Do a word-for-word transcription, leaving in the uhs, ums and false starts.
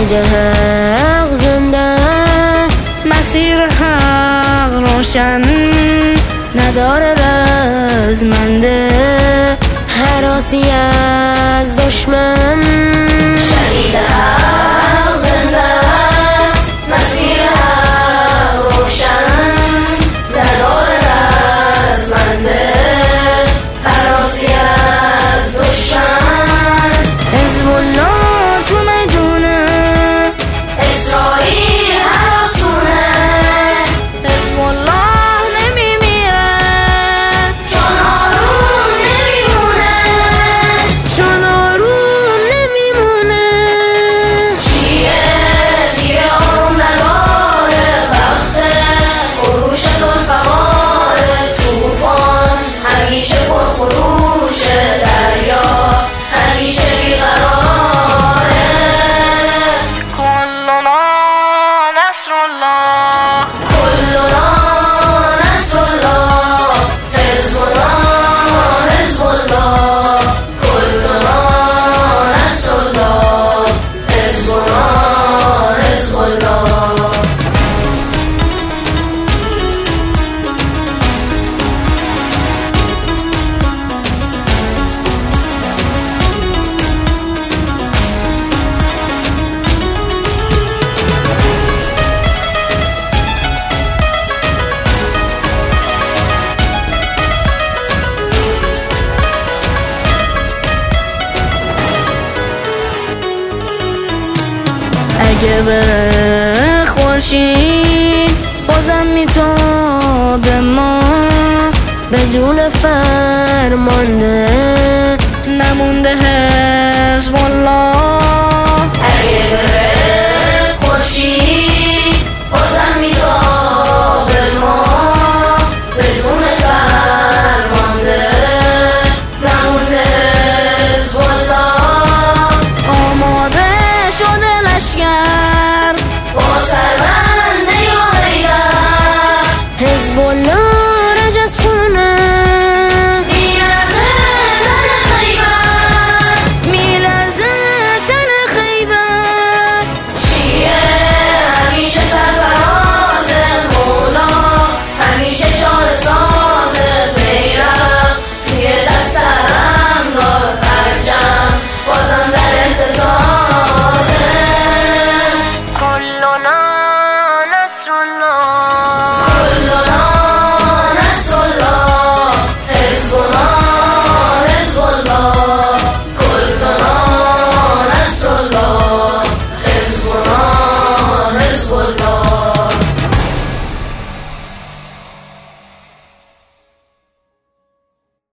امید حق زنده، مسیر حق روشن، نداره رزمنده، هراسی از دشمن. شهید حق زنده است، مسیر حق روشن، نداره رزمنده، هراسی از دشمن. حزب الله تو میدونه، اسرائیل هراسونه، حزب الله نمیمیره، چون آروم نمیمونه، چون آروم نمیمونه. شیعه دیگه آروم نداره، وقت خروش ذوالفقار طوفان، همیشه پرخروش دریا، همیشه بیقراره. کلنا نصر الله، کلنا نصر الله، حزب الله حزب الله، کلنا نصر الله، حزب الله حزب الله. اگه بره خورشید بازم میتابه، ما بدون فرمانده نمونده حزب الله.